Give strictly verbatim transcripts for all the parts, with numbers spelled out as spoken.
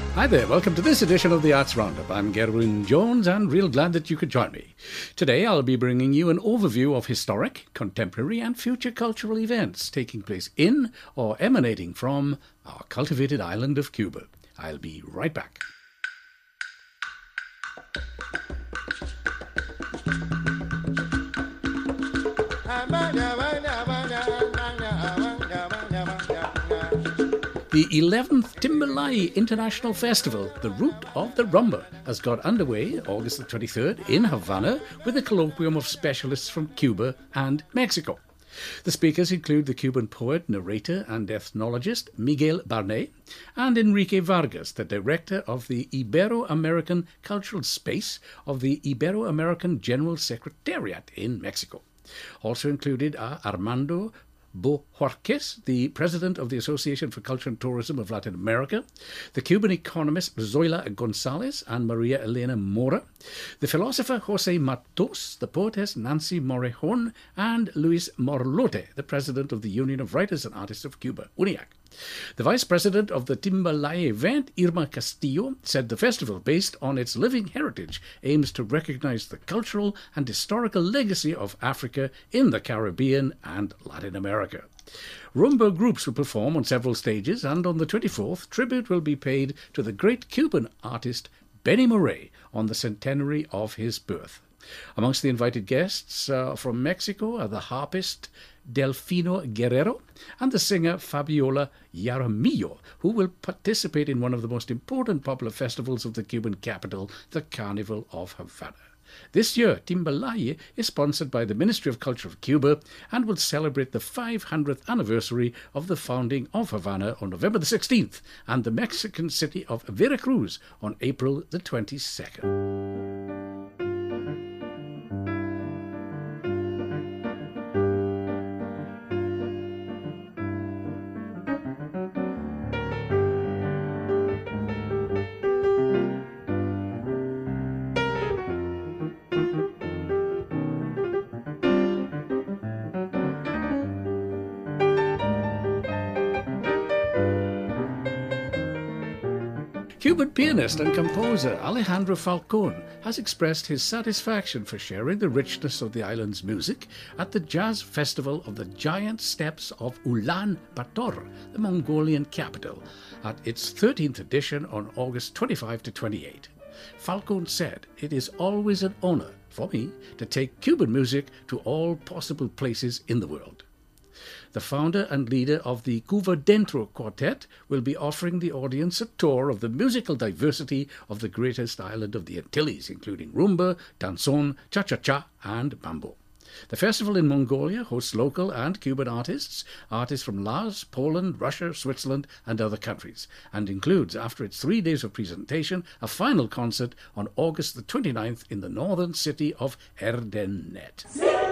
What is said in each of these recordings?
Hi there, welcome to this edition of the Arts Roundup. I'm Gerwin Jones and real glad that you could join me. Today I'll be bringing you an overview of historic, contemporary and future cultural events taking place in or emanating from our cultivated island of Cuba. I'll be right back. The eleventh Timbalay International Festival, the Root of the Rumba, has got underway August the twenty-third in Havana with a colloquium of specialists from Cuba and Mexico. The speakers include the Cuban poet, narrator and ethnologist Miguel Barnet and Enrique Vargas, the director of the Ibero-American Cultural Space of the Ibero-American General Secretariat in Mexico. Also included are Armando Bohorquez, the president of the Association for Culture and Tourism of Latin America, the Cuban economist Zoila Gonzalez and Maria Elena Mora, the philosopher Jose Matos, the poetess Nancy Morejon, and Luis Morlote, the president of the Union of Writers and Artists of Cuba, UNIAC. The vice president of the Timbalay event, Irma Castillo, said the festival, based on its living heritage, aims to recognize the cultural and historical legacy of Africa in the Caribbean and Latin America. Rumba groups will perform on several stages, and on the twenty-fourth, tribute will be paid to the great Cuban artist Benny Moré on the centenary of his birth. Amongst the invited guests uh, from Mexico are the harpist Delfino Guerrero and the singer Fabiola Jaramillo, who will participate in one of the most important popular festivals of the Cuban capital, the Carnival of Havana. This year, Timbalay is sponsored by the Ministry of Culture of Cuba and will celebrate the five hundredth anniversary of the founding of Havana on November the sixteenth and the Mexican city of Veracruz on April the twenty-second. Cuban pianist and composer Alejandro Falcón has expressed his satisfaction for sharing the richness of the island's music at the Jazz Festival of the Giant Steppes of Ulaanbaatar, the Mongolian capital, at its thirteenth edition on August twenty-fifth to twenty-eighth. Falcón said, "It is always an honor for me to take Cuban music to all possible places in the world." The founder and leader of the Cuba Dentro Quartet will be offering the audience a tour of the musical diversity of the greatest island of the Antilles, including rumba, danzón, cha-cha-cha, and mambo. The festival in Mongolia hosts local and Cuban artists, artists from Laos, Poland, Russia, Switzerland, and other countries, and includes, after its three days of presentation, a final concert on August the twenty-ninth in the northern city of Erdenet.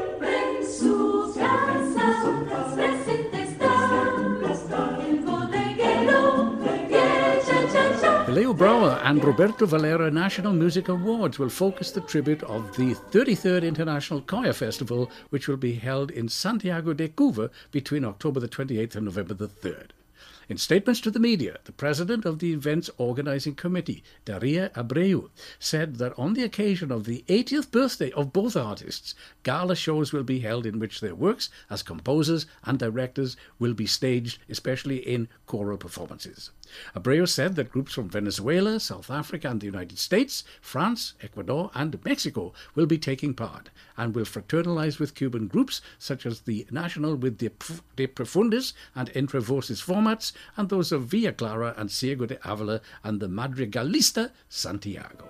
The Leo Brouwer and Roberto Valera National Music Awards will focus the tribute of the thirty-third International Choir Festival, which will be held in Santiago de Cuba between October the twenty-eighth and November the third. In statements to the media, the president of the event's organizing committee, Daria Abreu, said that on the occasion of the eightieth birthday of both artists, gala shows will be held in which their works as composers and directors will be staged, especially in choral performances. Abreu said that groups from Venezuela, South Africa and the United States, France, Ecuador and Mexico will be taking part and will fraternize with Cuban groups such as the National with De Profundis and Entre Voces formats and those of Villa Clara and Ciego de Ávila and the Madrigalista Santiago.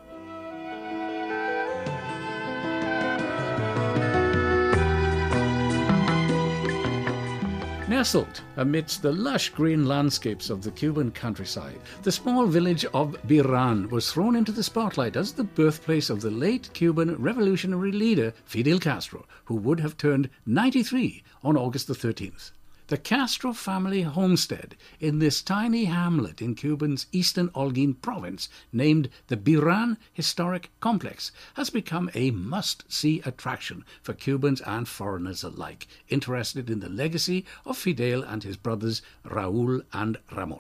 Nestled amidst the lush green landscapes of the Cuban countryside, the small village of Biran was thrown into the spotlight as the birthplace of the late Cuban revolutionary leader Fidel Castro, who would have turned ninety-three on August the thirteenth. The Castro family homestead in this tiny hamlet in Cuba's eastern Holguin province, named the Biran Historic Complex, has become a must-see attraction for Cubans and foreigners alike, interested in the legacy of Fidel and his brothers Raúl and Ramón.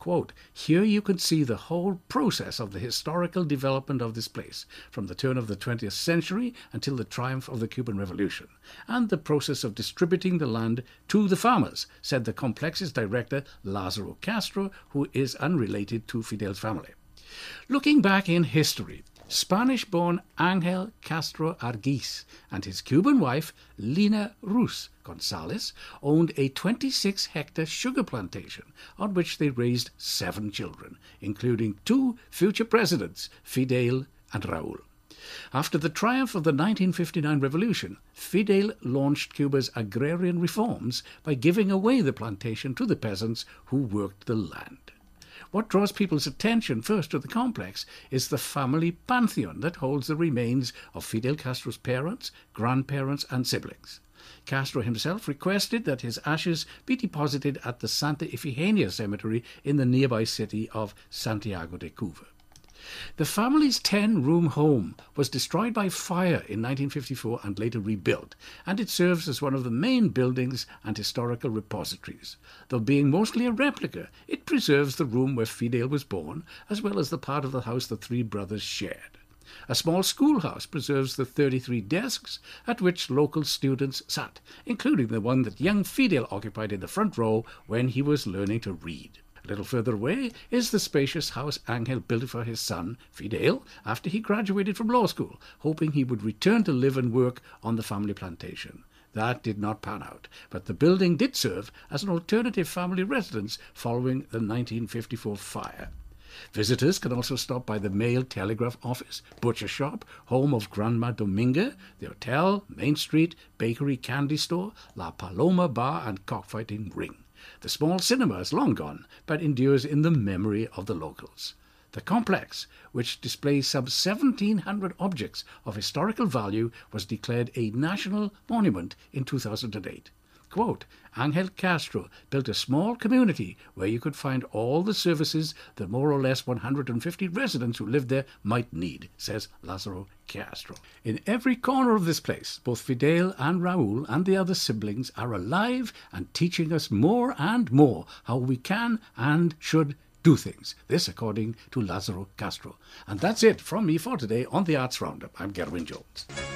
Quote, "Here you can see the whole process of the historical development of this place, from the turn of the twentieth century until the triumph of the Cuban Revolution, and the process of distributing the land to the farmers," said the complex's director, Lázaro Castro, who is unrelated to Fidel's family. Looking back in history, Spanish-born Ángel Castro Argiz and his Cuban wife, Lina Ruz González, owned a twenty-six hectare sugar plantation on which they raised seven children, including two future presidents, Fidel and Raúl. After the triumph of the nineteen fifty-nine revolution, Fidel launched Cuba's agrarian reforms by giving away the plantation to the peasants who worked the land. What draws people's attention first to the complex is the family pantheon that holds the remains of Fidel Castro's parents, grandparents and siblings. Castro himself requested that his ashes be deposited at the Santa Ifigenia Cemetery in the nearby city of Santiago de Cuba. The family's ten-room home was destroyed by fire in nineteen fifty-four and later rebuilt, and it serves as one of the main buildings and historical repositories. Though being mostly a replica, it preserves the room where Fidel was born, as well as the part of the house the three brothers shared. A small schoolhouse preserves the thirty-three desks at which local students sat, including the one that young Fidel occupied in the front row when he was learning to read. A little further away is the spacious house Ángel built for his son, Fidel, after he graduated from law school, hoping he would return to live and work on the family plantation. That did not pan out, but the building did serve as an alternative family residence following the nineteen fifty-four fire. Visitors can also stop by the mail telegraph office, butcher shop, home of Grandma Dominga, the hotel, Main Street, bakery, candy store, La Paloma bar and cockfighting ring. The small cinema is long gone, but endures in the memory of the locals. The complex, which displays some seventeen hundred objects of historical value, was declared a national monument in two thousand eight. Quote, "Ángel Castro built a small community where you could find all the services the more or less one hundred fifty residents who lived there might need," says Lázaro Castro. In every corner of this place, both Fidel and Raúl and the other siblings are alive and teaching us more and more how we can and should do things. This according to Lázaro Castro. And that's it from me for today on the Arts Roundup. I'm Gerwin Jones.